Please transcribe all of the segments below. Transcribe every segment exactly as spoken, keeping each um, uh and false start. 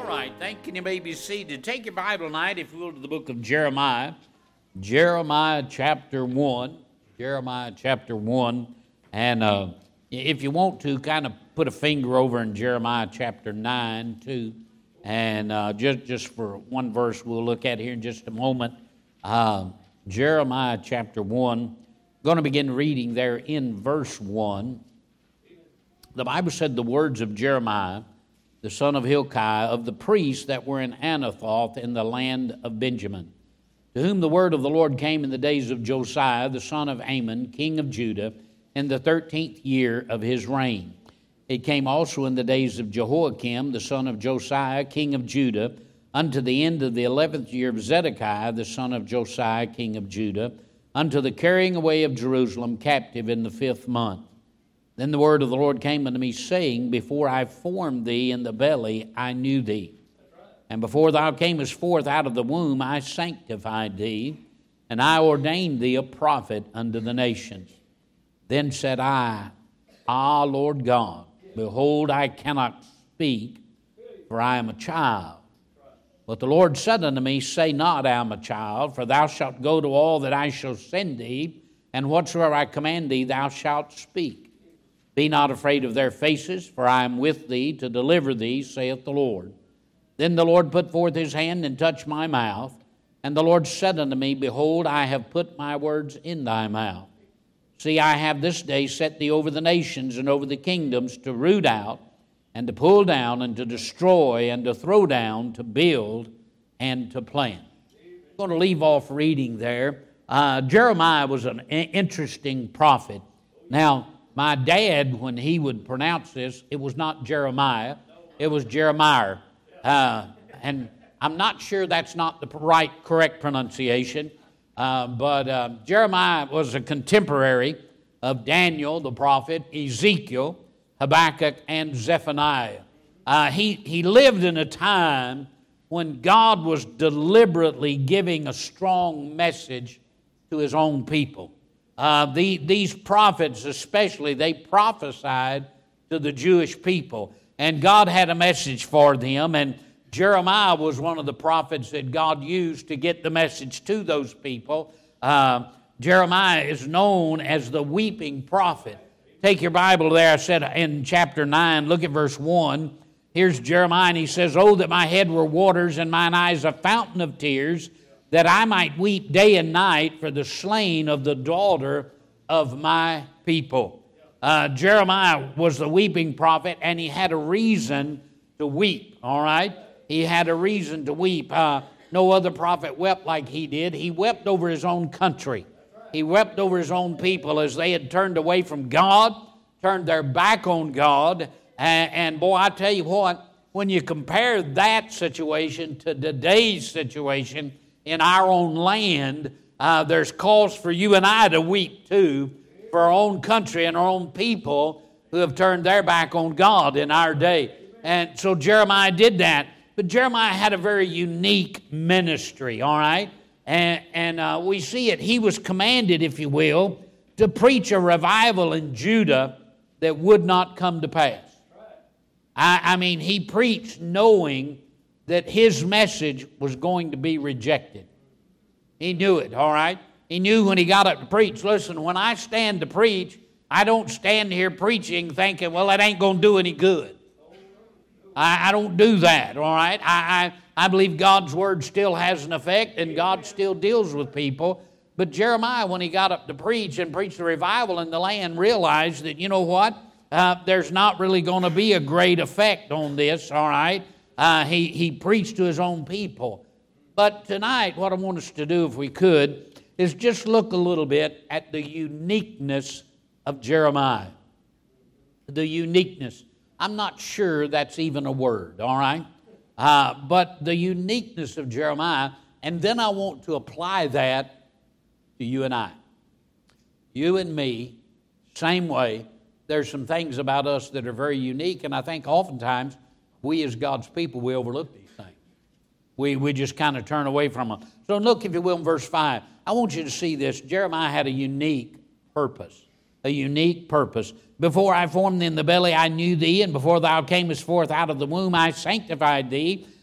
right, thank you. You may be seated. Take your Bible tonight, if you will, to the book of Jeremiah. Jeremiah chapter one. Jeremiah chapter one. And uh, if you want to, kind of put a finger over in Jeremiah chapter nine, too. And uh, just, just for one verse we'll look at here in just a moment. Uh, Jeremiah chapter one. I'm going to begin reading there in verse one. The Bible said the words of Jeremiah, the son of Hilkiah, of the priests that were in Anathoth in the land of Benjamin, to whom the word of the Lord came in the days of Josiah, the son of Amon, king of Judah, in the thirteenth year of his reign. It came also in the days of Jehoiakim, the son of Josiah, king of Judah, unto the end of the eleventh year of Zedekiah, the son of Josiah, king of Judah, unto the carrying away of Jerusalem captive in the fifth month. Then the word of the Lord came unto me, saying, Before I formed thee in the belly, I knew thee. And before thou camest forth out of the womb, I sanctified thee, and I ordained thee a prophet unto the nations. Then said I, Ah, Lord God, behold, I cannot speak, for I am a child. But the Lord said unto me, Say not, I am a child, for thou shalt go to all that I shall send thee, and whatsoever I command thee, thou shalt speak. Be not afraid of their faces, for I am with thee to deliver thee, saith the Lord. Then the Lord put forth his hand and touched my mouth. And the Lord said unto me, Behold, I have put my words in thy mouth. See, I have this day set thee over the nations and over the kingdoms, to root out, and to pull down, and to destroy, and to throw down, to build, and to plant. I'm going to leave off reading there. Uh, Jeremiah was an interesting prophet. Now, my dad, when he would pronounce this, it was not Jeremiah, it was Jeremiah. Uh, and I'm not sure that's not the right, correct pronunciation, uh, but uh, Jeremiah was a contemporary of Daniel, the prophet, Ezekiel, Habakkuk, and Zephaniah. Uh, he, he lived in a time when God was deliberately giving a strong message to his own people. Uh, the, these prophets especially, they prophesied to the Jewish people. And God had a message for them. And Jeremiah was one of the prophets that God used to get the message to those people. Uh, Jeremiah is known as the weeping prophet. Take your Bible there. I said in chapter nine, look at verse one. Here's Jeremiah, and he says, Oh, that my head were waters and mine eyes a fountain of tears, that I might weep day and night for the slain of the daughter of my people. Uh, Jeremiah was the weeping prophet, and he had a reason to weep, all right? He had a reason to weep. Uh, no other prophet wept like he did. He wept over his own country. He wept over his own people as they had turned away from God, turned their back on God. And, and boy, I tell you what, when you compare that situation to today's situation, in our own land, uh, there's cause for you and I to weep too, for our own country and our own people who have turned their back on God in our day. And so Jeremiah did that. But Jeremiah had a very unique ministry, all right? And, and uh, we see it. He was commanded, if you will, to preach a revival in Judah that would not come to pass. I, I mean, he preached knowing that his message was going to be rejected. He knew it, all right? He knew when he got up to preach. Listen, when I stand to preach, I don't stand here preaching thinking, well, that ain't going to do any good. I, I don't do that, all right? I, I, I believe God's word still has an effect, and God still deals with people. But Jeremiah, when he got up to preach and preach the revival in the land, realized that, you know what? Uh, there's not really going to be a great effect on this, all right? Uh, he, he preached to his own people. But tonight, what I want us to do, if we could, is just look a little bit at the uniqueness of Jeremiah. The uniqueness. I'm not sure that's even a word, all right? Uh, but the uniqueness of Jeremiah, and then I want to apply that to you and I. You and me, same way. There's some things about us that are very unique, and I think oftentimes we as God's people, we overlook these things. We, we just kind of turn away from them. So look, if you will, in verse five. I want you to see this. Jeremiah had a unique purpose. A unique purpose. Before I formed thee in the belly, I knew thee, and before thou camest forth out of the womb, I sanctified thee,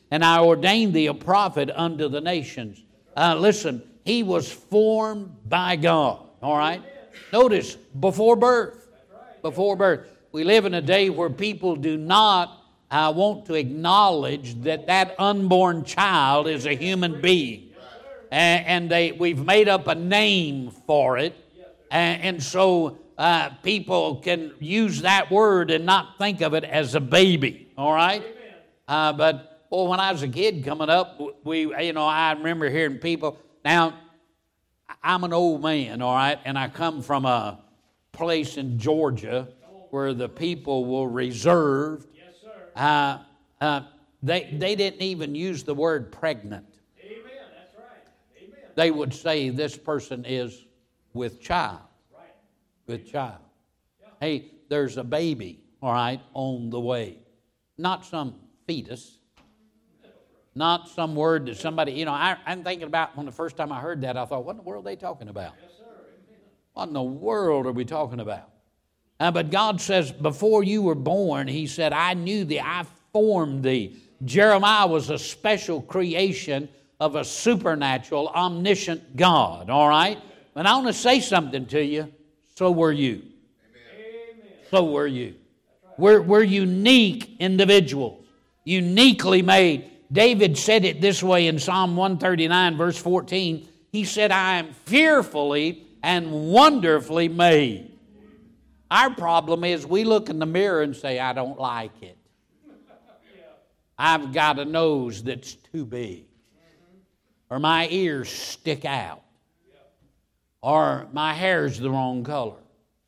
and I ordained thee a prophet unto the nations. Uh, listen, he was formed by God, all right? Notice, before birth, before birth. We live in a day where people do not uh, want to acknowledge that that unborn child is a human being. And, and they we've made up a name for it. And, and so uh, people can use that word and not think of it as a baby, all right? Uh, but, well, when I was a kid coming up, we, you know, I remember hearing people. Now, I'm an old man, all right, and I come from a place in Georgia where the people were reserved. Yes, sir. Uh, uh, they, they didn't even use the word pregnant. Amen. That's right. Amen. They would say this person is with child. Right. With child. Yeah. Hey, there's a baby, all right, on the way. Not some fetus. Not some word that somebody, you know, I, I'm thinking about when the first time I heard that, I thought, what in the world are they talking about? Yes, sir. Amen. What in the world are we talking about? Uh, but God says, before you were born, he said, I knew thee, I formed thee. Jeremiah was a special creation of a supernatural, omniscient God, all right? But I want to say something to you. So were you. Amen. So were you. We're, we're unique individuals, uniquely made. David said it this way in Psalm one thirty-nine, verse fourteen. He said, I am fearfully and wonderfully made. Our problem is we look in the mirror and say, I don't like it. I've got a nose that's too big. Or my ears stick out. Or my hair's the wrong color.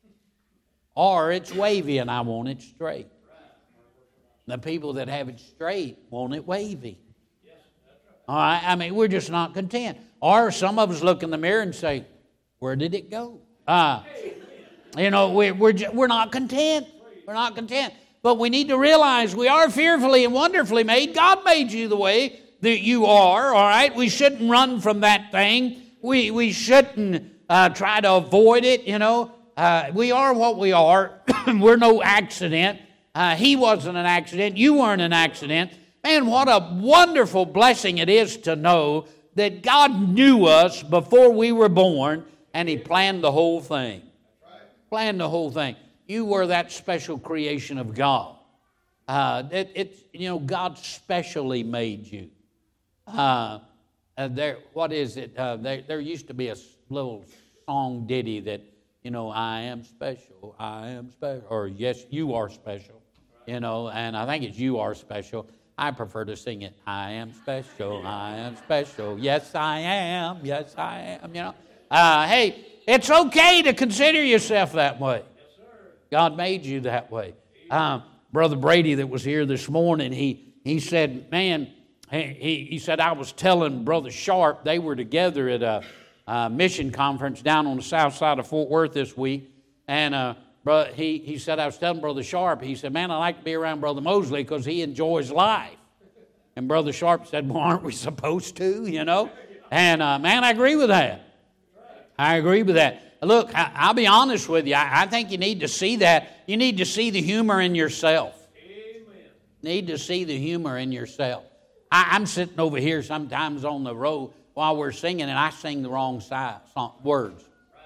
Or it's wavy and I want it straight. The people that have it straight want it wavy. All right? I mean, we're just not content. Or some of us look in the mirror and say, where did it go? Uh, you know, we're, we're, we're not content. We're not content. But we need to realize we are fearfully and wonderfully made. God made you the way that you are, all right? We shouldn't run from that thing. We, we shouldn't uh, try to avoid it, you know. Uh, we are what we are. We're no accident. Uh, he wasn't an accident. You weren't an accident. Man, what a wonderful blessing it is to know that God knew us before we were born, and he planned the whole thing. Planned the whole thing. You were that special creation of God. Uh, it, it's, you know, God specially made you. Uh, uh, there, what is it? Uh, there, there used to be a little song ditty that, you know, I am special, I am special, or yes, you are special, you know, and I think it's you are special. I prefer to sing it, I am special, I am special, yes, I am, yes, I am, you know. Uh, hey, it's okay to consider yourself that way. God made you that way. Uh, Brother Brady that was here this morning, he he said, man, he, he said, I was telling Brother Sharp, they were together at a, a mission conference down on the south side of Fort Worth this week, and uh, bro, he, he said, I was telling Brother Sharp, he said, man, I like to be around Brother Mosley because he enjoys life. And Brother Sharp said, well, aren't we supposed to, you know? And uh, man, I agree with that. I agree with that. Look, I, I'll be honest with you. I, I think you need to see that. You need to see the humor in yourself. Amen. Need to see the humor in yourself. I, I'm sitting over here sometimes on the road while we're singing, and I sing the wrong side, song, words. Right.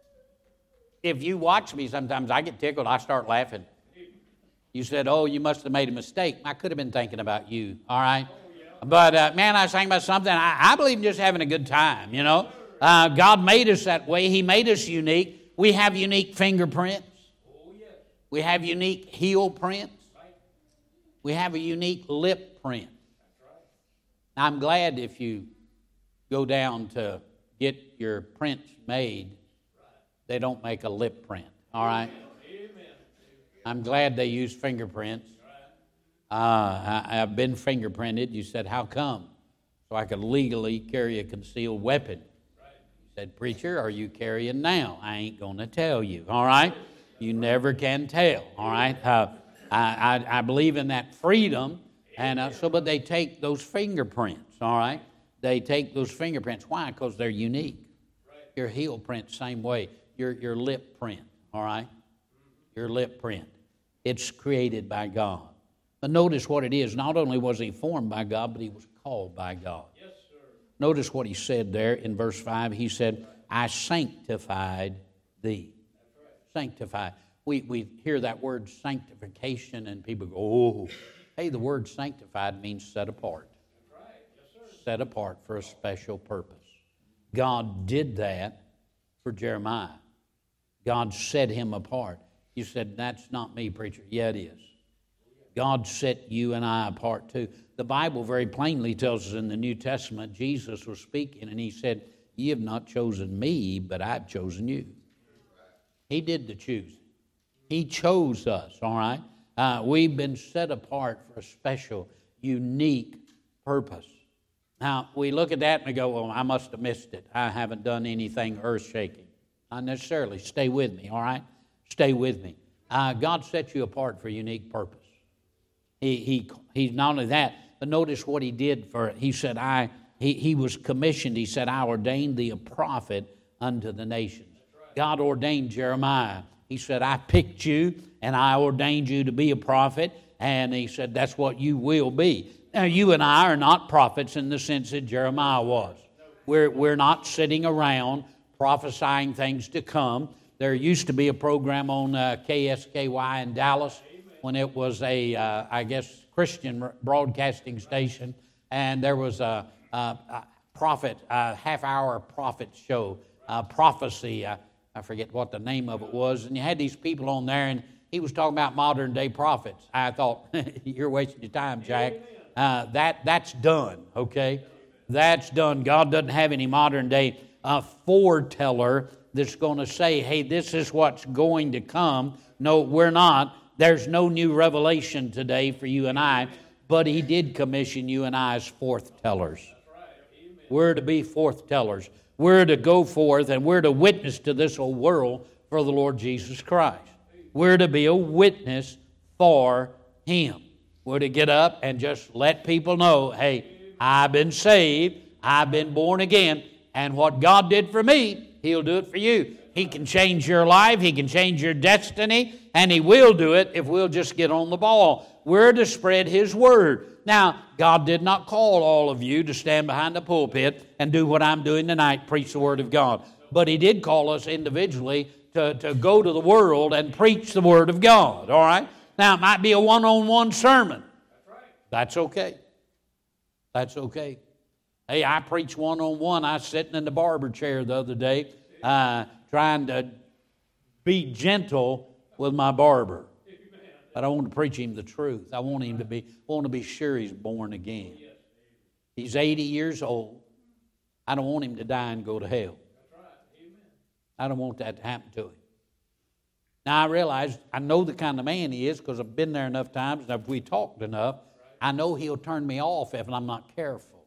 If you watch me sometimes, I get tickled. I start laughing. You said, oh, you must have made a mistake. I could have been thinking about you, all right? Oh, yeah. But, uh, man, I was thinking about something. I, I believe in just having a good time, you know? Uh, God made us that way. He made us unique. We have unique fingerprints. Oh, yes. We have unique heel prints. Right. We have a unique lip print. That's right. Now, I'm glad if you go down to get your prints made, Right. they don't make a lip print, all right? Amen. I'm glad they use fingerprints. Right. Uh, I, I've been fingerprinted. You said, how come? So I could legally carry a concealed weapon. Said, preacher, are you carrying now? I ain't going to tell you, all right? You never can tell, all right? Uh, I, I, I believe in that freedom, and uh, so, but they take those fingerprints, all right? They take those fingerprints. Why? Because they're unique. Your heel print, same way. Your, your lip print, all right? Your lip print. It's created by God. But notice what it is. Not only was he formed by God, but he was called by God. Yes, sir. Notice what he said there in verse five. He said, I sanctified thee. That's right. Sanctify. We, we hear that word sanctification and people go, oh. Hey, the word sanctified means set apart. That's right. Yes, sir. Set apart for a special purpose. God did that for Jeremiah. God set him apart. You said, that's not me, preacher. Yeah, it is. God set you and I apart too. The Bible very plainly tells us in the New Testament, Jesus was speaking and he said, ye have not chosen me, but I've chosen you. He did the choosing. He chose us, all right? Uh, we've been set apart for a special, unique purpose. Now, we look at that and we go, well, I must have missed it. I haven't done anything earth-shaking. Not necessarily. Stay with me, all right? Stay with me. Uh, God set you apart for a unique purpose. He, he, he's not only that, but notice what he did for it. He said, I, he, he was commissioned. He said, I ordained thee a prophet unto the nations. God ordained Jeremiah. He said, I picked you and I ordained you to be a prophet. And he said, that's what you will be. Now, you and I are not prophets in the sense that Jeremiah was. We're, we're not sitting around prophesying things to come. There used to be a program on uh, K S K Y in Dallas when it was a, uh, I guess, Christian broadcasting station. And there was a, a, a prophet, a half-hour prophet show, uh, prophecy. Uh, I forget what the name of it was. And you had these people on there, and he was talking about modern-day prophets. I thought, you're wasting your time, Jack. Uh, that that's done, okay? That's done. God doesn't have any modern-day uh, foreteller that's going to say, hey, this is what's going to come. No, we're not. There's no new revelation today for you and I, but he did commission you and I as forth-tellers. We're to be forth-tellers. We're to go forth and we're to witness to this whole world for the Lord Jesus Christ. We're to be a witness for him. We're to get up and just let people know, hey, I've been saved, I've been born again, and what God did for me, he'll do it for you. He can change your life, he can change your destiny, and he will do it if we'll just get on the ball. We're to spread his word. Now, God did not call all of you to stand behind the pulpit and do what I'm doing tonight, preach the word of God. But he did call us individually to, to go to the world and preach the word of God, all right? Now, it might be a one-on-one sermon. That's right. That's okay. That's okay. Hey, I preached one-on-one. I was sitting in the barber chair the other day uh, trying to be gentle with my barber. But I want to preach him the truth. I want him to be, want to be sure he's born again. He's eighty years old. I don't want him to die and go to hell. I don't want that to happen to him. Now, I realize, I know the kind of man he is because I've been there enough times, and if we talked enough, I know he'll turn me off if I'm not careful.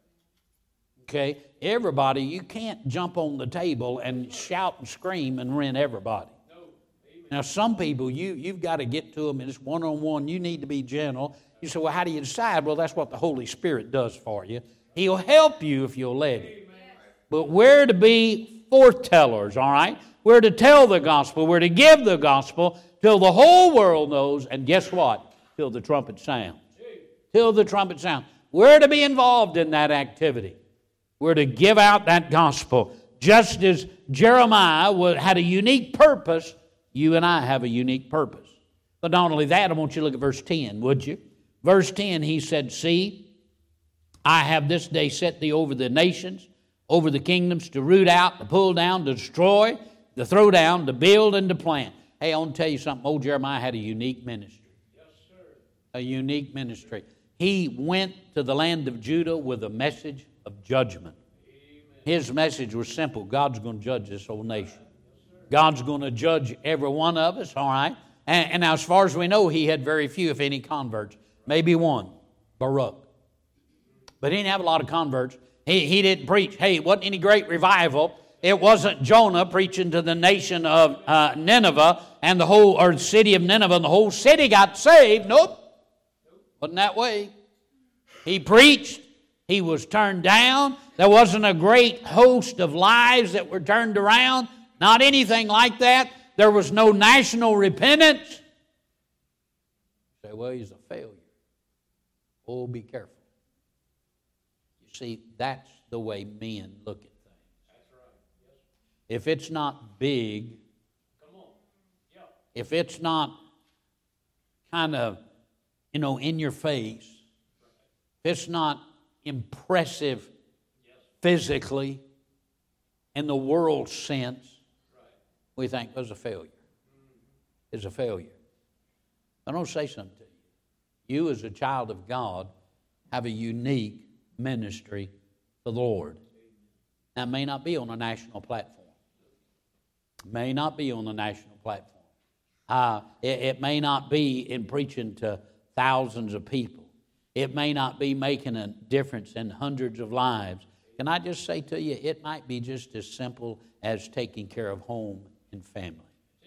Okay? Everybody, you can't jump on the table and shout and scream and rent everybody. Now, some people, you, you've got to get to them, and it's one-on-one. You need to be gentle. You say, well, how do you decide? Well, that's what the Holy Spirit does for you. He'll help you if you'll let him. But we're to be foretellers, all right? We're to tell the gospel. We're to give the gospel till the whole world knows. And guess what? Till the trumpet sounds. Till the trumpet sounds. We're to be involved in that activity. We're to give out that gospel. Just as Jeremiah had a unique purpose, you and I have a unique purpose. But not only that, I want you to look at verse ten, would you? Verse ten, he said, see, I have this day set thee over the nations, over the kingdoms, to root out, to pull down, to destroy, to throw down, to build, and to plant. Hey, I want to tell you something. Old Jeremiah had a unique ministry. Yes, sir. A unique ministry. He went to the land of Judah with a message of judgment. Amen. His message was simple. God's going to judge this whole nation. God's going to judge every one of us, all right? And, and now, as far as we know, he had very few, if any, converts. Maybe one, Baruch. But he didn't have a lot of converts. He, he didn't preach. Hey, it wasn't any great revival. It wasn't Jonah preaching to the nation of uh, Nineveh and the whole, or the city of Nineveh, and the whole city got saved. Nope. Wasn't that way. He preached. He was turned down. There wasn't a great host of lives that were turned around. Not anything like that. There was no national repentance. Say, well, he's a failure. Oh, be careful. You see, that's the way men look at things. That's right. Yes. If it's not big, Come on. Yeah. if it's not kind of, you know, in your face, if it's not impressive Yes. physically in the world sense, Right. we think it was a failure. It's a failure. I don't say something to you. You, as a child of God, have a unique ministry to the Lord. Now, it may not be on a national platform. It may not be on a national platform. Uh, it, it may not be in preaching to thousands of people. It may not be making a difference in hundreds of lives. Can I just say to you, it might be just as simple as taking care of home and family.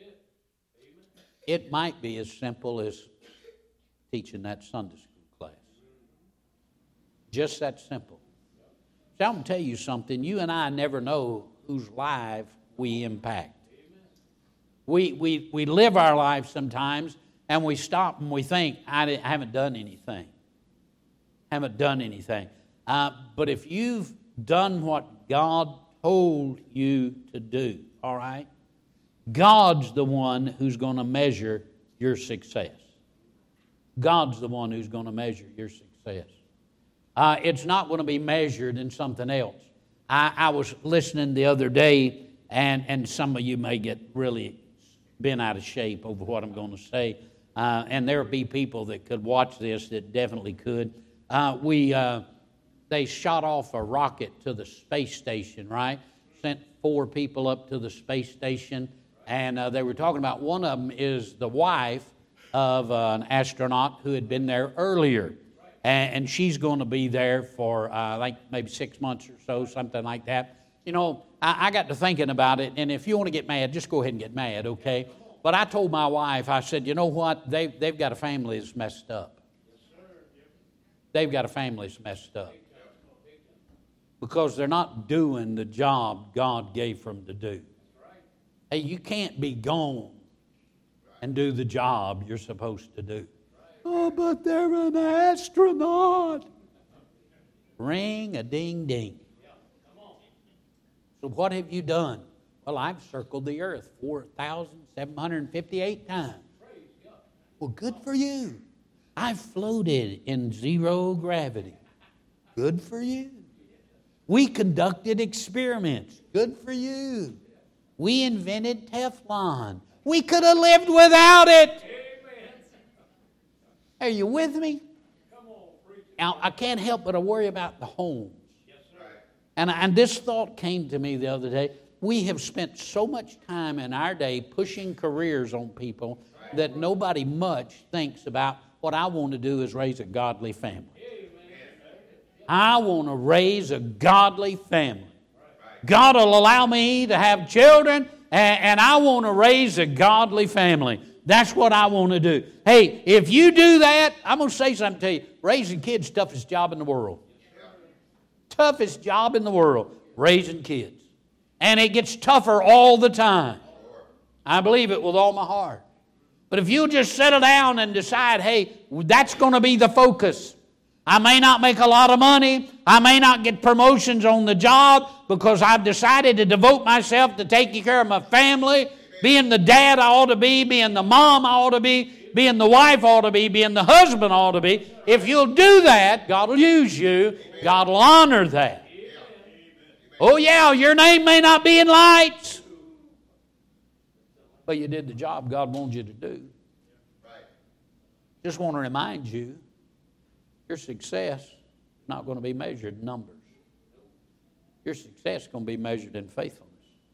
It might be as simple as teaching that Sunday school class. Just that simple. So I'm going to tell you something. You and I never know whose life we impact. We, we, we live our lives sometimes, and we stop and we think, I, didn't, I haven't done anything. haven't done anything. Uh, but if you've done what God told you to do, all right, God's the one who's going to measure your success. God's the one who's going to measure your success. Uh, it's not going to be measured in something else. I, I was listening the other day, and, and some of you may get really bent out of shape over what I'm going to say. Uh, and there will be people that could watch this that definitely could. Uh, we uh, they shot off a rocket to the space station, right? Sent four people up to the space station, and uh, they were talking about one of them is the wife of uh, an astronaut who had been there earlier, and, and she's going to be there for uh, like maybe six months or so, something like that. You know, I, I got to thinking about it, and if you want to get mad, just go ahead and get mad, okay? But I told my wife, I said, you know what? They, they've got a family that's messed up. They've got a family that's messed up. Because they're not doing the job God gave them to do. Hey, you can't be gone and do the job you're supposed to do. Oh, but they're an astronaut. Ring a ding ding. So what have you done? Well, I've circled the earth four thousand seven hundred fifty-eight times. Well, good for you. I've floated in zero gravity. Good for you. We conducted experiments. Good for you. We invented Teflon. We could have lived without it. Are you with me? Now, I can't help but to worry about the homes. And, and this thought came to me the other day. We have spent so much time in our day pushing careers on people that nobody much thinks about what I want to do is raise a godly family. I want to raise a godly family. God will allow me to have children, and, and I want to raise a godly family. That's what I want to do. Hey, if you do that, I'm going to say something to you. Raising kids is the toughest job in the world. Toughest job in the world, raising kids. And it gets tougher all the time. I believe it with all my heart. But if you'll just settle down and decide, hey, that's going to be the focus. I may not make a lot of money. I may not get promotions on the job because I've decided to devote myself to taking care of my family, being the dad I ought to be, being the mom I ought to be, being the wife I ought to be, being the husband I ought to be. If you'll do that, God will use you. God will honor that. Oh, yeah, your name may not be in lights, but you did the job God wanted you to do. Just want to remind you, your success is not going to be measured in numbers. Your success is going to be measured in faithfulness.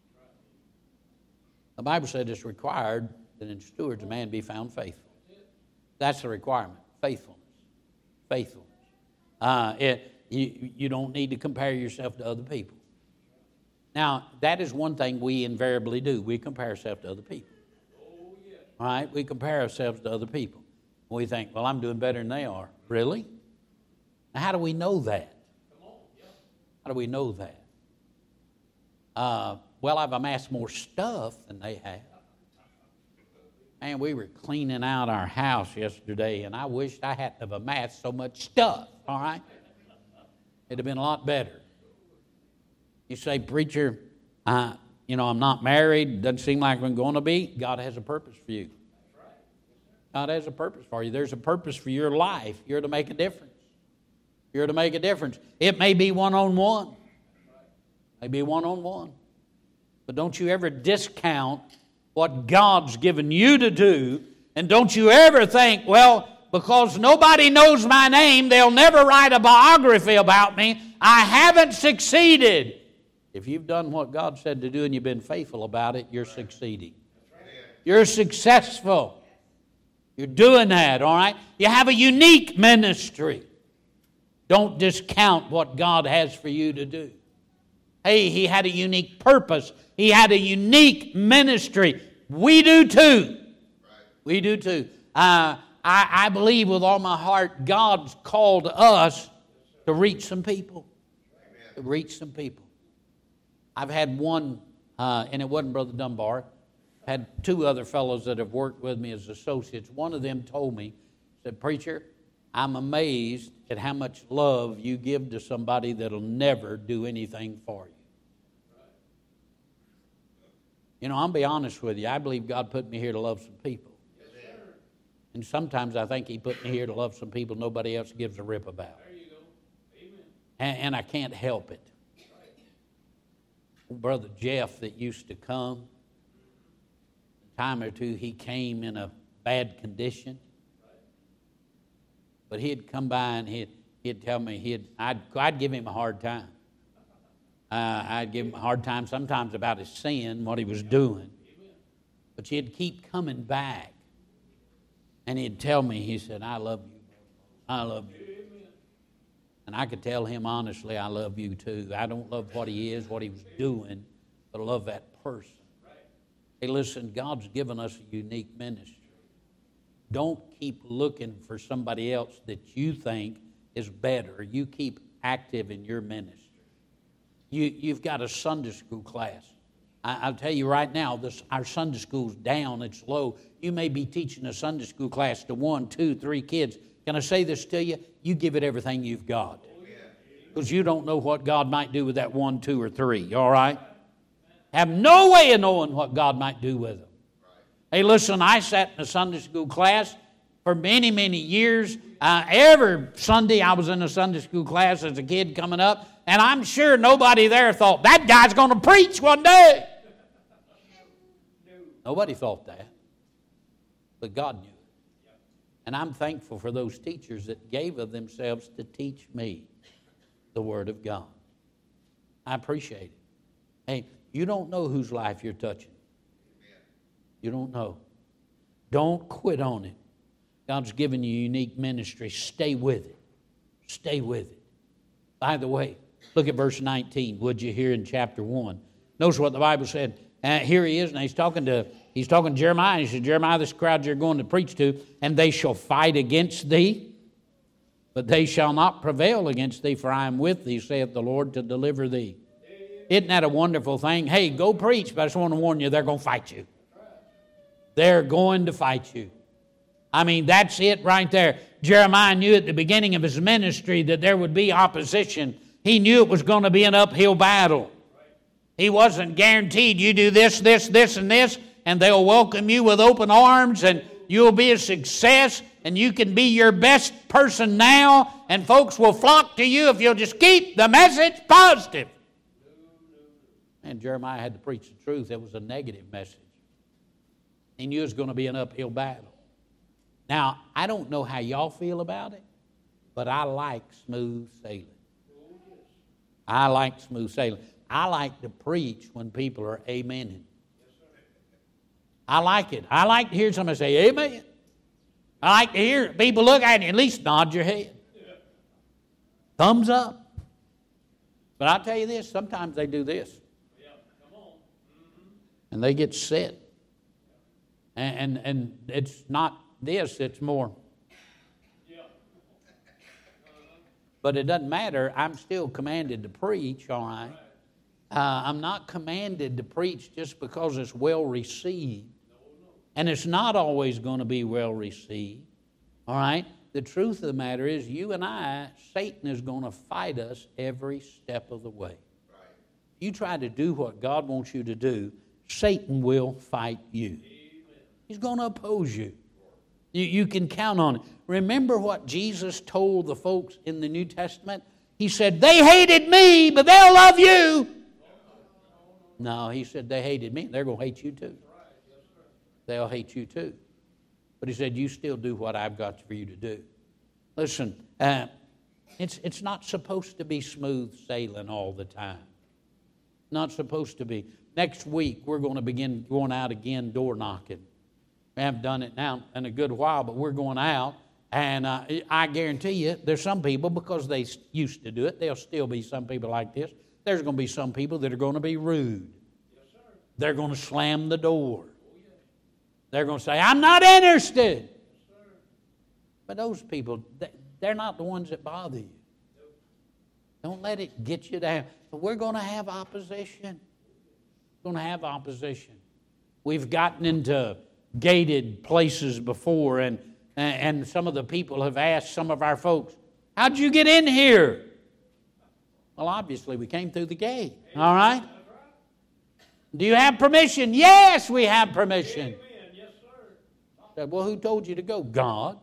The Bible said it's required that in stewards a man be found faithful. That's the requirement, faithfulness. Faithfulness. Uh, it, you, you don't need to compare yourself to other people. Now, that is one thing we invariably do. We compare ourselves to other people. All right? We compare ourselves to other people. We think, well, I'm doing better than they are. Really? Now, how do we know that? How do we know that? Uh, well, I've amassed more stuff than they have. Man, we were cleaning out our house yesterday, and I wished I hadn't have amassed so much stuff, all right? It'd have been a lot better. You say, preacher, uh, you know, I'm not married, doesn't seem like I'm going to be. God has a purpose for you. God has a purpose for you. There's a purpose for your life. You're to make a difference. You're to make a difference. It may be one-on-one. Maybe one-on-one. But don't you ever discount what God's given you to do, and don't you ever think, well, because nobody knows my name, they'll never write a biography about me. I haven't succeeded. If you've done what God said to do and you've been faithful about it, you're succeeding. You're successful. You're doing that, all right? You have a unique ministry. Don't discount what God has for you to do. Hey, he had a unique purpose. He had a unique ministry. We do too. We do too. Uh, I, I believe with all my heart God's called us to reach some people. To reach some people. I've had one, uh, and it wasn't Brother Dunbar. I've had two other fellows that have worked with me as associates. One of them told me, said, preacher, I'm amazed at how much love you give to somebody that'll never do anything for you. You know, I'll be honest with you. I believe God put me here to love some people. And sometimes I think he put me here to love some people nobody else gives a rip about. There you go. Amen. And, and I can't help it. Brother Jeff that used to come, a time or two he came in a bad condition. But he'd come by and he'd, he'd tell me, he'd, I'd, I'd give him a hard time. Uh, I'd give him a hard time sometimes about his sin, what he was doing. But he'd keep coming back. And he'd tell me, he said, I love you. I love you. And I could tell him honestly, I love you too. I don't love what he is, what he was doing, but I love that person. Hey, listen, God's given us a unique ministry. Don't keep looking for somebody else that you think is better. You keep active in your ministry. You, you've got a Sunday school class. I, I'll tell you right now, this, our Sunday school's down, it's low. You may be teaching a Sunday school class to one, two, three kids. Can I say this to you? You give it everything you've got. Because you don't know what God might do with that one, two, or three, all right? Have no way of knowing what God might do with them. Hey, listen, I sat in a Sunday school class for many, many years. Uh, every Sunday I was in a Sunday school class as a kid coming up, and I'm sure nobody there thought, that guy's going to preach one day. Nobody thought that, but God knew it. And I'm thankful for those teachers that gave of themselves to teach me the Word of God. I appreciate it. Hey, you don't know whose life you're touching. You don't know. Don't quit on it. God's given you a unique ministry. Stay with it. Stay with it. By the way, look at verse nineteen, would you, here in chapter one. Notice what the Bible said. Uh, here he is, and he's talking to he's talking to Jeremiah. He said, Jeremiah, this crowd you're going to preach to, and they shall fight against thee, but they shall not prevail against thee, for I am with thee, saith the Lord, to deliver thee. Isn't that a wonderful thing? Hey, go preach, but I just want to warn you, they're going to fight you. They're going to fight you. I mean, that's it right there. Jeremiah knew at the beginning of his ministry that there would be opposition. He knew it was going to be an uphill battle. He wasn't guaranteed you do this, this, this, and this, and they'll welcome you with open arms, and you'll be a success, and you can be your best person now, and folks will flock to you if you'll just keep the message positive. And Jeremiah had to preach the truth. It was a negative message. He knew it was going to be an uphill battle. Now, I don't know how y'all feel about it, but I like smooth sailing. I like smooth sailing. I like to preach when people are amening. I like it. I like to hear somebody say, amen. I like to hear people look at you, at least nod your head. Thumbs up. But I'll tell you this, sometimes they do this. And they get set. And, and, and it's not this, it's more. But it doesn't matter. I'm still commanded to preach, all right? Uh, I'm not commanded to preach just because it's well received And it's not always going to be well received. All right? The truth of the matter is, you and I, Satan is going to fight us every step of the way. Right. You try to do what God wants you to do, Satan will fight you. Amen. He's going to oppose you. you. You can count on it. Remember what Jesus told the folks in the New Testament? He said, they hated me, but they'll love you. No, he said, they hated me. They're going to hate you too. They'll hate you too. But he said, you still do what I've got for you to do. Listen, uh, it's, it's not supposed to be smooth sailing all the time. Not supposed to be. Next week, we're going to begin going out again door knocking. We haven't done it now in a good while, but we're going out. And uh, I guarantee you, there's some people, because they used to do it, there'll still be some people like this. There's going to be some people that are going to be rude. Yes, sir. They're going to slam the door. They're going to say, I'm not interested. Yes, but those people, they're not the ones that bother you. Nope. Don't let it get you down. But we're going to have opposition. We're going to have opposition. We've gotten into gated places before, and, and some of the people have asked some of our folks, how'd you get in here? Well, obviously, we came through the gate. All right? Do you have permission? Yes, we have permission. Said, well, who told you to go? God.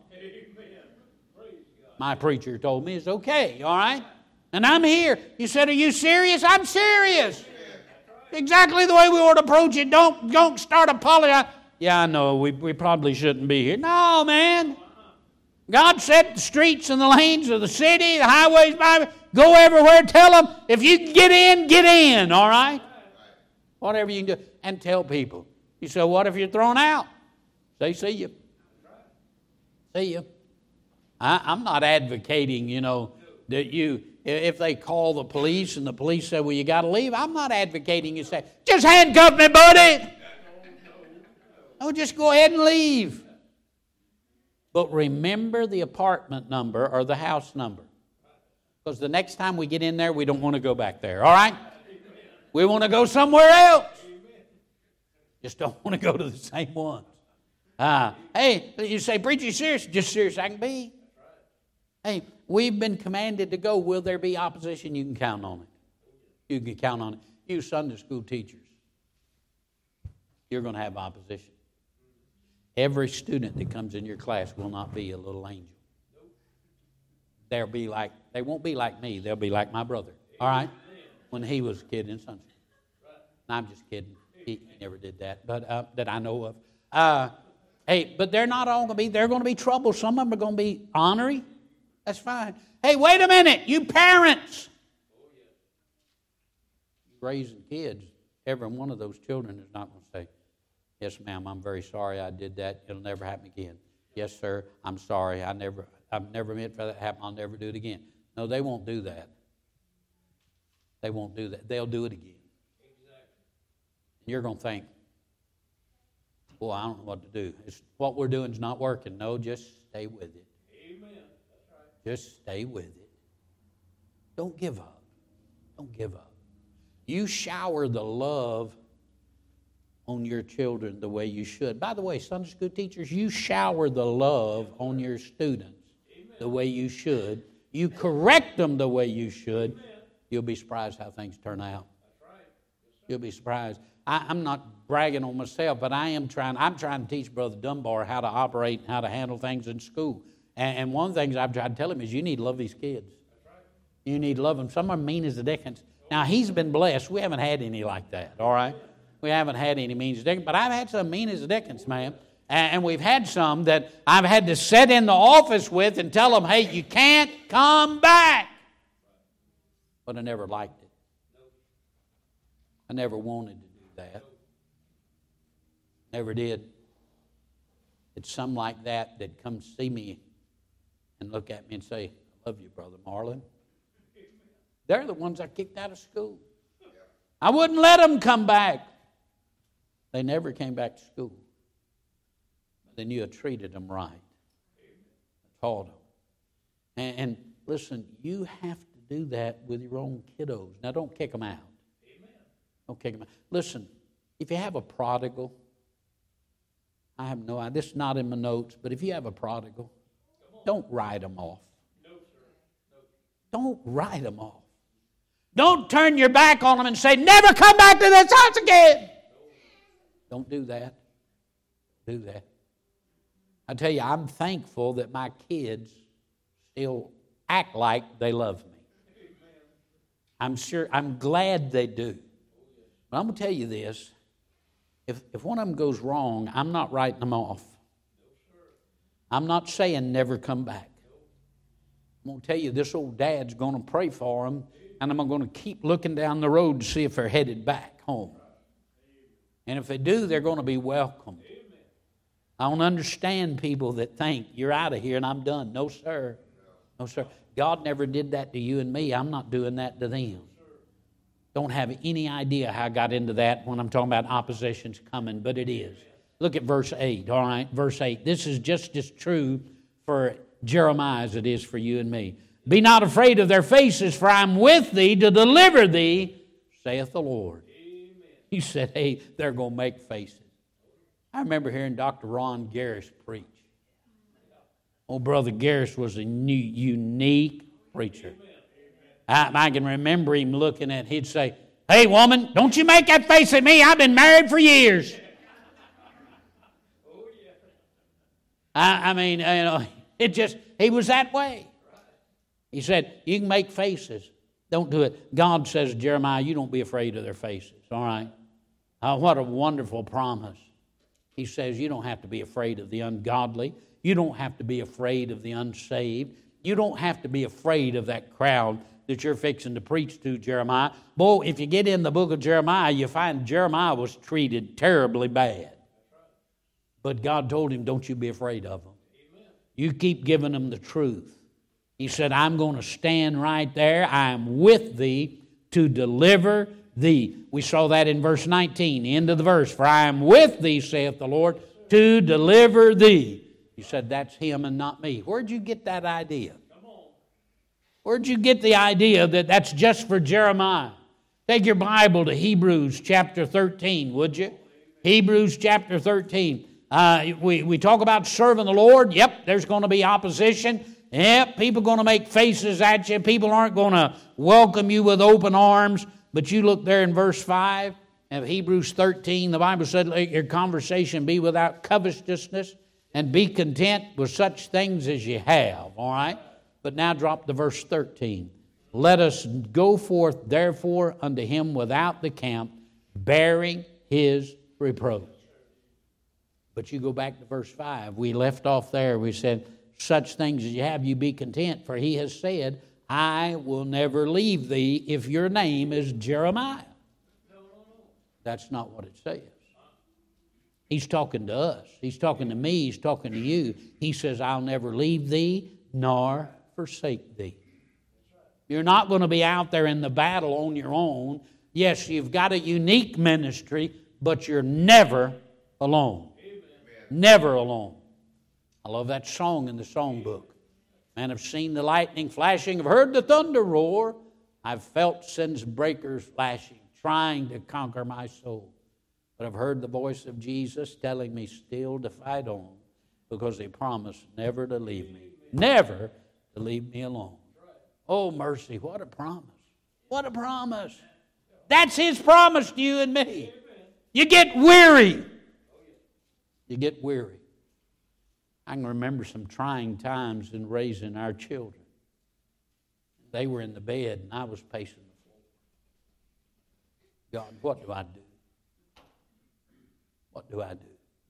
My preacher told me it's okay, all right? And I'm here. You said, are you serious? I'm serious. Exactly the way we ought to approach it. Don't, don't start apologizing. Yeah, I know, we, we probably shouldn't be here. No, man. God set the streets and the lanes of the city, the highways, byways. Go everywhere. Tell them, if you can get in, get in, all right? Whatever you can do. And tell people. You say, what if you're thrown out? Say, see you. See you. I, I'm not advocating, you know, that you, if they call the police and the police say, well, you got to leave, I'm not advocating you say, just handcuff me, buddy. No, just go ahead and leave. But remember the apartment number or the house number. Because the next time we get in there, we don't want to go back there, all right? We want to go somewhere else. Just don't want to go to the same one. Uh, hey, you say, preacher, you serious? Just serious I can be. Hey, we've been commanded to go. Will there be opposition? You can count on it. You can count on it. You Sunday school teachers, you're going to have opposition. Every student that comes in your class will not be a little angel. They'll be like, they won't be like me. They'll be like my brother, all right, when he was a kid in Sunday school. And I'm just kidding. He never did that, but uh, that I know of. Uh, Hey, but they're not all going to be, they're going to be trouble. Some of them are going to be ornery. That's fine. Hey, wait a minute, you parents. Raising kids, every one of those children is not going to say, yes, ma'am, I'm very sorry I did that. It'll never happen again. Yes, sir, I'm sorry. I never, I've never meant for that to happen. I'll never do it again. No, they won't do that. They won't do that. They'll do it again. Exactly. You're going to think, well, I don't know what to do. It's, what we're doing is not working. No, just stay with it. Amen. That's right. Just stay with it. Don't give up. Don't give up. You shower the love on your children the way you should. By the way, Sunday school teachers, you shower the love on your students the way you should. You correct them the way you should. You'll be surprised how things turn out. You'll be surprised. I, I'm not bragging on myself, but I am trying. I'm trying to teach Brother Dunbar how to operate and how to handle things in school. And, and one of the things I've tried to tell him is you need to love these kids. You need to love them. Some are mean as the dickens. Now, he's been blessed. We haven't had any like that, all right? We haven't had any mean as the dickens, but I've had some mean as the dickens, man. And, and we've had some that I've had to sit in the office with and tell them, hey, you can't come back. But I never liked it. I never wanted to do that. Never did. It's some like that that come see me and look at me and say, I love you, Brother Marlin. They're the ones I kicked out of school. I wouldn't let them come back. They never came back to school. But they knew I treated them right. I taught them. And, and listen, you have to do that with your own kiddos. Now, don't kick them out. Don't kick them out. Listen, if you have a prodigal, I have no idea. This is not in my notes, but if you have a prodigal, don't write them off. No, sir. No. Don't write them off. Don't turn your back on them and say, never come back to this house again. Don't do that. Do that. I tell you, I'm thankful that my kids still act like they love me. I'm sure, I'm glad they do. But I'm going to tell you this. If, if one of them goes wrong, I'm not writing them off. I'm not saying never come back. I'm going to tell you, this old dad's going to pray for them, and I'm going to keep looking down the road to see if they're headed back home. And if they do, they're going to be welcomed. I don't understand people that think, you're out of here and I'm done. No, sir. No, sir. God never did that to you and me. I'm not doing that to them. Don't have any idea how I got into that when I'm talking about opposition's coming, but it is. Look at verse eight, all right? Verse eight. This is just as true for Jeremiah as it is for you and me. Be not afraid of their faces, for I am with thee to deliver thee, saith the Lord. Amen. He said, hey, they're going to make faces. I remember hearing Doctor Ron Garris preach. Oh, Brother Garris was a new, unique preacher. I, I can remember him looking at, he'd say, hey, woman, don't you make that face at me. I've been married for years. I, I mean, you know, it just, he was that way. He said, you can make faces. Don't do it. God says, Jeremiah, you don't be afraid of their faces, all right? Uh, what a wonderful promise. He says, you don't have to be afraid of the ungodly. You don't have to be afraid of the unsaved. You don't have to be afraid of that crowd that you're fixing to preach to, Jeremiah. Boy, if you get in the book of Jeremiah, you find Jeremiah was treated terribly bad. But God told him, don't you be afraid of them. You keep giving them the truth. He said, I'm going to stand right there. I am with thee to deliver thee. We saw that in verse nineteen, the end of the verse. For I am with thee, saith the Lord, to deliver thee. He said, that's him and not me. Where'd you get that idea? Where'd you get the idea that that's just for Jeremiah? Take your Bible to Hebrews chapter thirteen, would you? Hebrews chapter thirteen. Uh, we, we talk about serving the Lord. Yep, there's going to be opposition. Yep, people are going to make faces at you. People aren't going to welcome you with open arms. But you look there in verse five of Hebrews thirteen. The Bible said, let your conversation be without covetousness and be content with such things as you have. All right? But now drop to verse thirteen. Let us go forth, therefore, unto him without the camp, bearing his reproach. But you go back to verse five. We left off there. We said, such things as you have, you be content. For he has said, I will never leave thee if your name is Jeremiah. That's not what it says. He's talking to us. He's talking to me. He's talking to you. He says, I'll never leave thee nor forsake thee. You're not going to be out there in the battle on your own. Yes, you've got a unique ministry, but you're never alone. Amen. Never alone. I love that song in the songbook. Man, I've seen the lightning flashing. I've heard the thunder roar. I've felt sin's breakers flashing, trying to conquer my soul. But I've heard the voice of Jesus telling me still to fight on because he promised never to leave me. Never to leave me alone. Oh, mercy, what a promise. What a promise. That's his promise to you and me. You get weary. You get weary. I can remember some trying times in raising our children. They were in the bed and I was pacing the floor. God, what do I do? What do I do?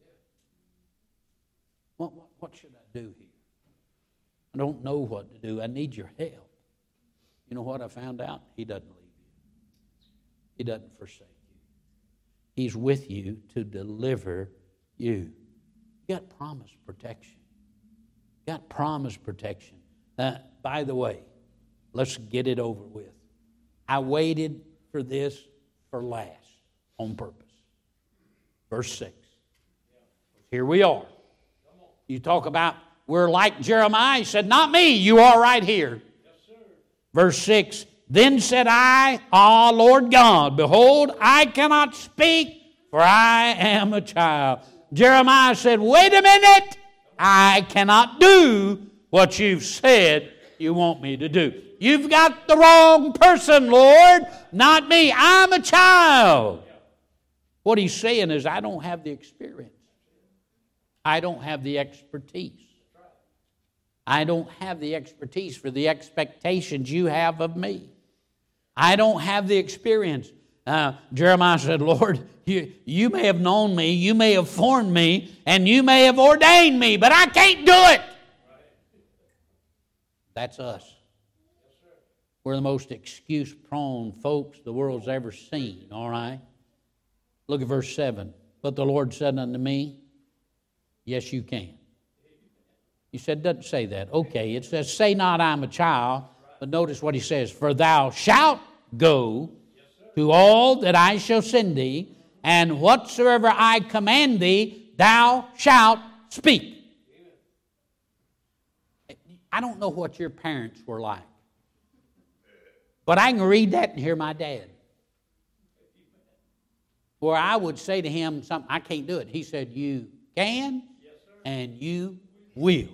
What, what, what should I do here? I don't know what to do. I need your help. You know what I found out? He doesn't leave you. He doesn't forsake you. He's with you to deliver you. You got promised protection. You got promised protection. Uh, by the way, let's get it over with. I waited for this for last on purpose. Verse six. Here we are. You talk about we're like Jeremiah. He said, not me. You are right here. Yes, sir. Verse six. Then said I, Ah, Lord God, behold, I cannot speak, for I am a child. Jeremiah said, wait a minute, I cannot do what you've said you want me to do. You've got the wrong person, Lord, not me. I'm a child. What he's saying is, I don't have the experience. I don't have the expertise. I don't have the expertise for the expectations you have of me. I don't have the experience. Uh, Jeremiah said, Lord, you, you may have known me, you may have formed me, and you may have ordained me, but I can't do it. That's us. We're the most excuse-prone folks the world's ever seen, all right? Look at verse seven. But the Lord said unto me, yes, you can. He said, doesn't say that. Okay, it says, say not I'm a child, but notice what he says. For thou shalt go to all that I shall send thee, and whatsoever I command thee, thou shalt speak. I don't know what your parents were like, but I can read that and hear my dad. Where I would say to him something, I can't do it. He said, you can and you will.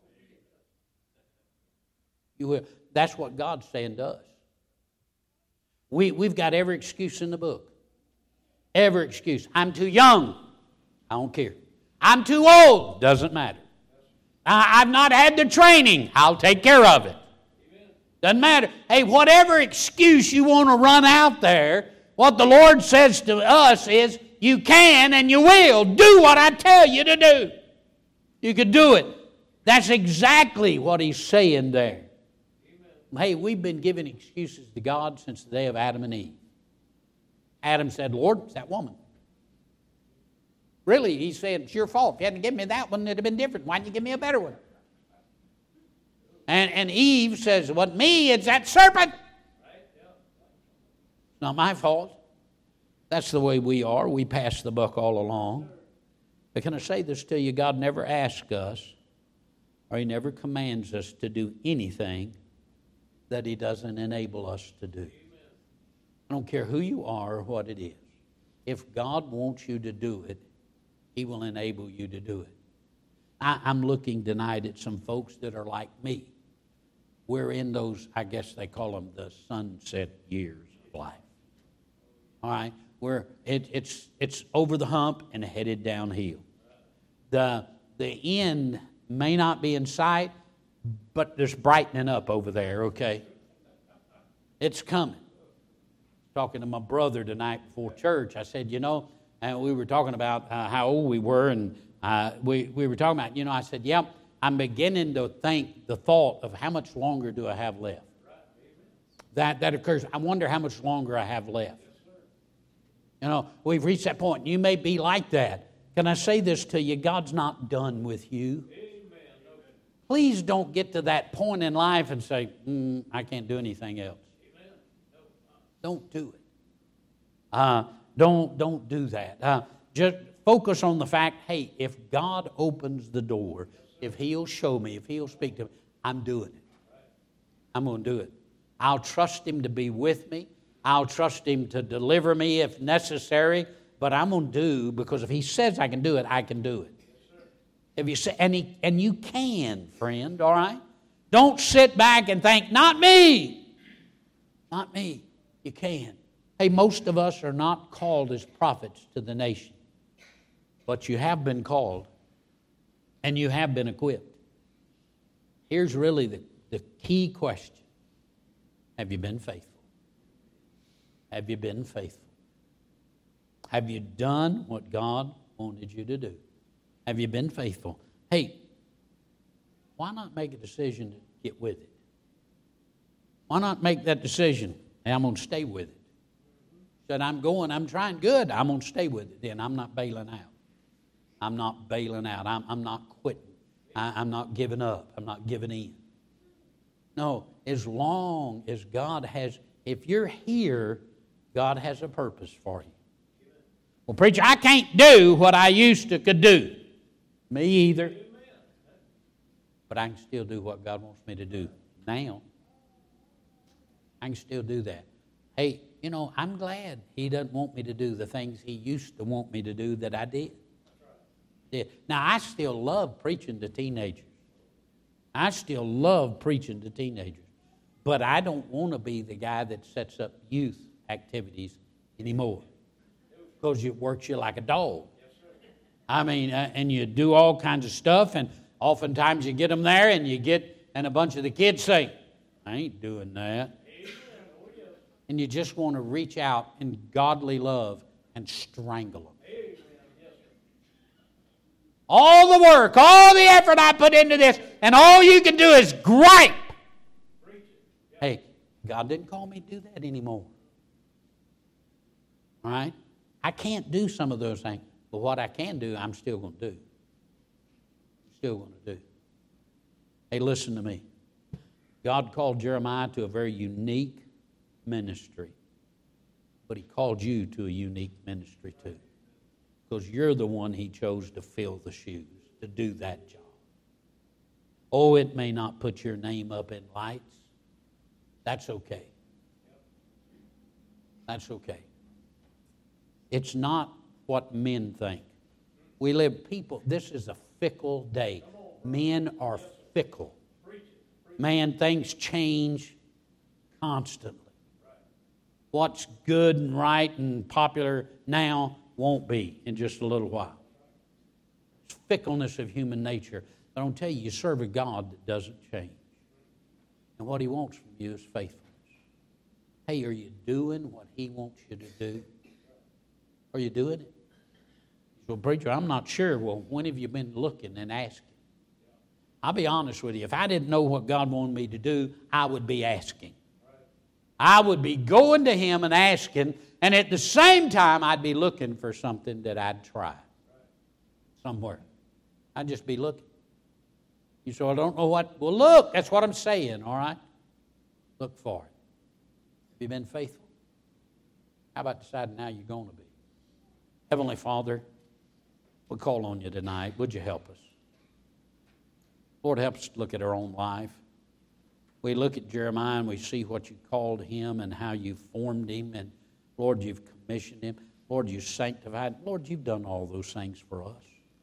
You will. That's what God's saying to us. We, we've got every excuse in the book. Every excuse. I'm too young. I don't care. I'm too old. Doesn't matter. I, I've not had the training. I'll take care of it. Doesn't matter. Hey, whatever excuse you want to run out there, what the Lord says to us is, you can and you will do what I tell you to do. You can do it. That's exactly what he's saying there. Amen. Hey, we've been giving excuses to God since the day of Adam and Eve. Adam said, Lord, it's that woman. Really, he said, it's your fault. If you hadn't given me that one, it would have been different. Why didn't you give me a better one? And, and Eve says, it wasn't me, it's that serpent. It's not my fault. That's the way we are. We pass the buck all along. But can I say this to you? God never asks us, or he never commands us to do anything that he doesn't enable us to do. I don't care who you are or what it is. If God wants you to do it, he will enable you to do it. I, I'm looking tonight at some folks that are like me. We're in those, I guess they call them the sunset years of life. All right? We're, it, it's, it's over the hump and headed downhill. The, the end may not be in sight, but there's brightening up over there, okay? It's coming. Talking to my brother tonight before church, I said, you know, and we were talking about uh, how old we were, and uh, we, we were talking about, you know, I said, yeah, I'm beginning to think the thought of how much longer do I have left. That, that occurs. I wonder how much longer I have left. You know, we've reached that point. You may be like that. Can I say this to you? God's not done with you. Please don't get to that point in life and say, mm, I can't do anything else. Don't do it. Uh, don't, don't do that. Uh, just focus on the fact, hey, if God opens the door, if he'll show me, if he'll speak to me, I'm doing it. I'm going to do it. I'll trust him to be with me. I'll trust him to deliver me if necessary, but I'm going to do, because if he says I can do it, I can do it. If you say, and, he, and you can, friend, all right? Don't sit back and think, not me. Not me. You can. Hey, most of us are not called as prophets to the nation, but you have been called, and you have been equipped. Here's really the, the key question. Have you been faithful? Have you been faithful? Have you done what God wanted you to do? Have you been faithful? Hey, why not make a decision to get with it? Why not make that decision? Hey, I'm going to stay with it. Said, I'm going, I'm trying good. I'm going to stay with it. Then I'm not bailing out. I'm not bailing out. I'm, I'm not quitting. I, I'm not giving up. I'm not giving in. No, as long as God has, if you're here, God has a purpose for you. Well, preacher, I can't do what I used to could do. Me either. But I can still do what God wants me to do now. I can still do that. Hey, you know, I'm glad he doesn't want me to do the things he used to want me to do that I did. Yeah. Now, I still love preaching to teenagers. I still love preaching to teenagers. But I don't want to be the guy that sets up youth activities anymore, because it works you like a dog. I mean, uh, and you do all kinds of stuff, and oftentimes you get them there, and you get, and a bunch of the kids say, I ain't doing that. And you just want to reach out in godly love and strangle them. All the work, all the effort I put into this, and all you can do is gripe. Hey, God didn't call me to do that anymore. All right? I can't do some of those things, but what I can do, I'm still going to do. I'm still going to do. Hey, listen to me. God called Jeremiah to a very unique ministry, but He called you to a unique ministry too, because you're the one He chose to fill the shoes, to do that job. Oh, it may not put your name up in lights. That's okay. That's okay. It's not what men think. We live, people, this is a fickle day. Men are fickle. Man, things change constantly. What's good and right and popular now won't be in just a little while. It's fickleness of human nature. But I'll tell you, you serve a God that doesn't change. And what He wants from you is faithfulness. Hey, are you doing what He wants you to do? Are you doing it? Well, preacher, I'm not sure. Well, when have you been looking and asking? I'll be honest with you. If I didn't know what God wanted me to do, I would be asking. I would be going to Him and asking, and at the same time, I'd be looking for something that I'd try somewhere. I'd just be looking. You say, I don't know what. Well, look, that's what I'm saying, all right? Look for it. Have you been faithful? How about deciding now you're going to be? Heavenly Father, we call on You tonight. Would You help us? Lord, help us look at our own life. We look at Jeremiah and we see what You called him and how You formed him. And, Lord, You've commissioned him. Lord, You sanctified. Lord, You've done all those things for us.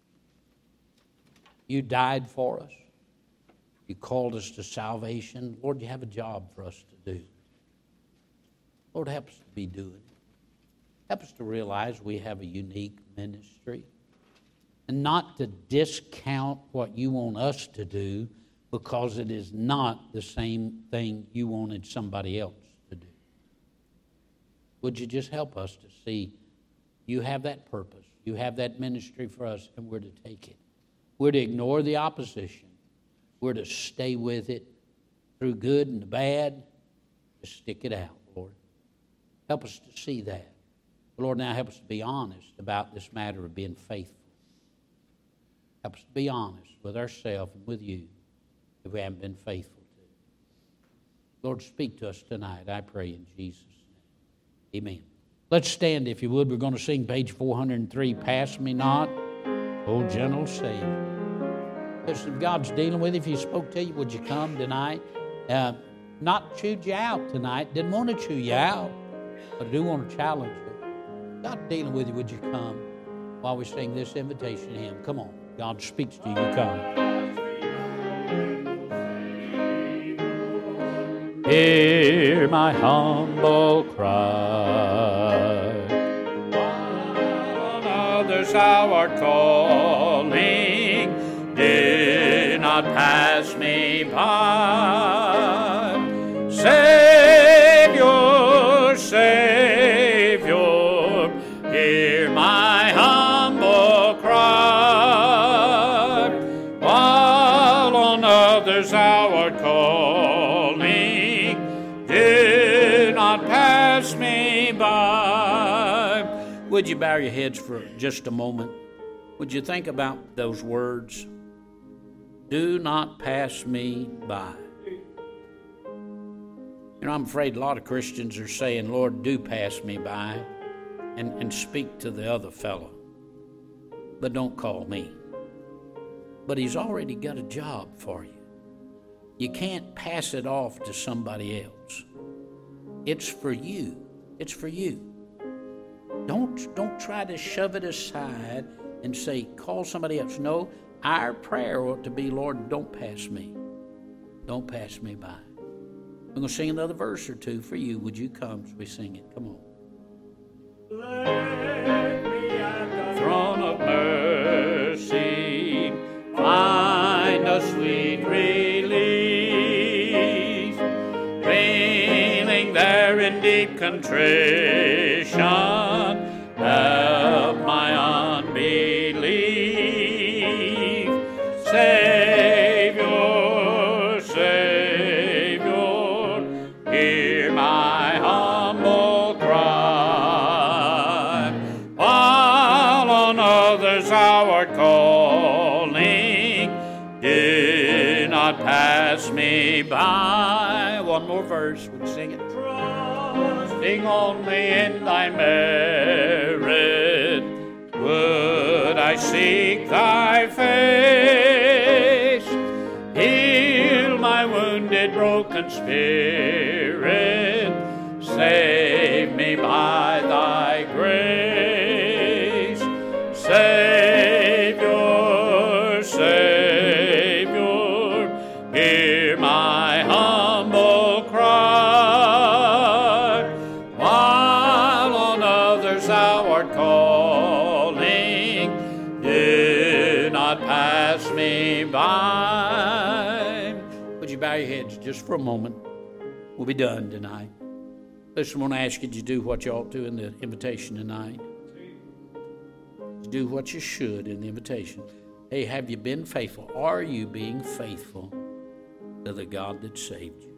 You died for us. You called us to salvation. Lord, You have a job for us to do. Lord, help us to be doing it. Help us to realize we have a unique ministry. And not to discount what You want us to do, because it is not the same thing You wanted somebody else to do. Would You just help us to see You have that purpose. You have that ministry for us, and we're to take it. We're to ignore the opposition. We're to stay with it through good and the bad. Just stick it out, Lord. Help us to see that. Lord, now help us to be honest about this matter of being faithful. Help us to be honest with ourselves and with You if we haven't been faithful to it. Lord, speak to us tonight, I pray in Jesus' name. Amen. Let's stand, if you would. We're going to sing page four hundred three, Pass Me Not, O Gentle Savior. Listen, if God's dealing with you, if He spoke to you, would you come tonight? Uh, not chewed you out tonight. Didn't want to chew you out, but I do want to challenge you. God dealing with you, would you come while we sing this invitation to Him? Come on. God speaks to you. Come. Hear my humble cry. While on others Thou art calling, do not pass me by. Savior, Savior, hear my humble cry. While on others Thou art calling, do not pass me by. Would you bow your heads for just a moment? Would you think about those words? Do not pass me by. You know, I'm afraid a lot of Christians are saying, Lord, do pass me by, and, and speak to the other fellow, but don't call me. But He's already got a job for you. You can't pass it off to somebody else. It's for you. It's for you. Don't, don't try to shove it aside and say, call somebody else. No, our prayer ought to be, Lord, don't pass me. Don't pass me by. I'm going to sing another verse or two for you. Would you come as we sing it? Come on. Let me at the throne of mercy find a sweet relief, feeling there in deep contrition, help my unbelief. Savior, Savior, hear my humble cry. While on others thou art calling, do not pass me by. One more verse, we'll sing it. Trusting only in thy merit, would I seek thy face. Heal my wounded, broken spirit, save me by thy grace. Savior, Savior, hear my humble cry. While on others thou art calling, do not pass me by. Would you bow your heads just for a moment? We'll be done tonight. Listen, I want to ask you to do what you ought to in the invitation tonight. Do what you should in the invitation. Hey, have you been faithful? Are you being faithful to the God that saved you?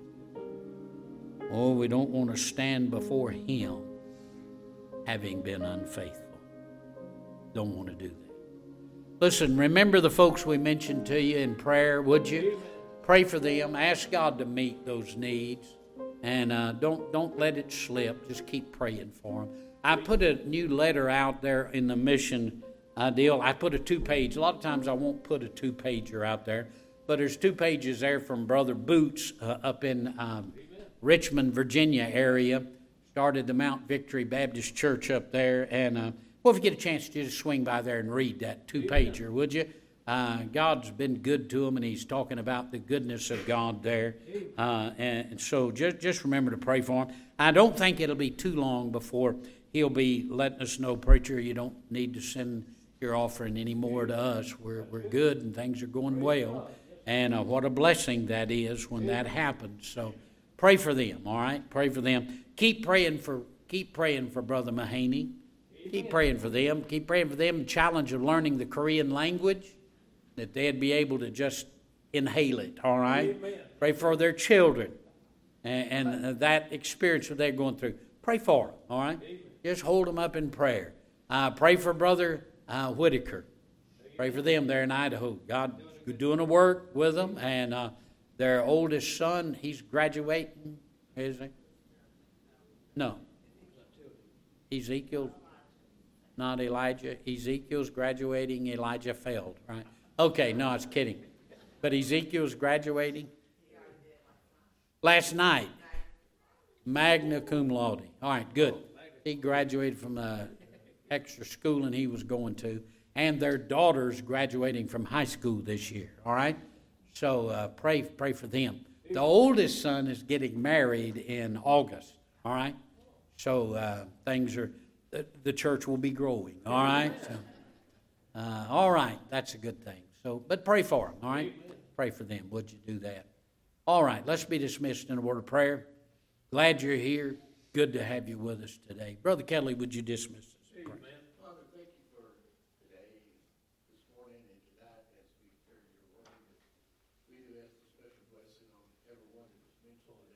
Oh, we don't want to stand before Him having been unfaithful. Don't want to do that. Listen, remember the folks we mentioned to you in prayer, would you? Pray for them. Ask God to meet those needs. And uh, don't don't let it slip. Just keep praying for them. I put a new letter out there in the mission uh, deal. I put a two-page. A lot of times I won't put a two-pager out there. But there's two pages there from Brother Boots uh, up in um, Richmond, Virginia area. Started the Mount Victory Baptist Church up there. And, uh, well, if you get a chance to just swing by there and read that two-pager, would you? Uh, God's been good to him, and he's talking about the goodness of God there. Uh, and, and so just, just remember to pray for him. I don't think it'll be too long before he'll be letting us know, preacher, you don't need to send your offering anymore to us. We're, we're good, and things are going well. And uh, what a blessing that is when that happens. So pray for them, all right? Pray for them. Keep praying for keep praying for Brother Mahaney. Keep praying for them. Keep praying for them. Challenge of learning the Korean language, that they'd be able to just inhale it, all right? Amen. Pray for their children and, and uh, that experience that they're going through. Pray for them, all right? Amen. Just hold them up in prayer. Uh, pray for Brother uh, Whitaker. Pray for them there in Idaho. God doing a work with them, and uh, their oldest son, he's graduating, is he? No. Ezekiel, not Elijah. Ezekiel's graduating, Elijah failed, right? Okay, no, I was kidding. But Ezekiel's graduating last night, magna cum laude. All right, good. He graduated from the extra schooling he was going to, and their daughter's graduating from high school this year. All right, so uh, pray pray for them. The oldest son is getting married in August. All right, so uh, things are the, the church will be growing. All right, so uh, all right, that's a good thing. So, but pray for them, all right? Pray for them. Would you do that? All right, let's be dismissed in a word of prayer. Glad you're here. Good to have you with us today. Brother Kelly, would you dismiss us? Amen. Father, thank you for today, this morning, and tonight as we hear your word. We do ask a special blessing on everyone that was mentioned today.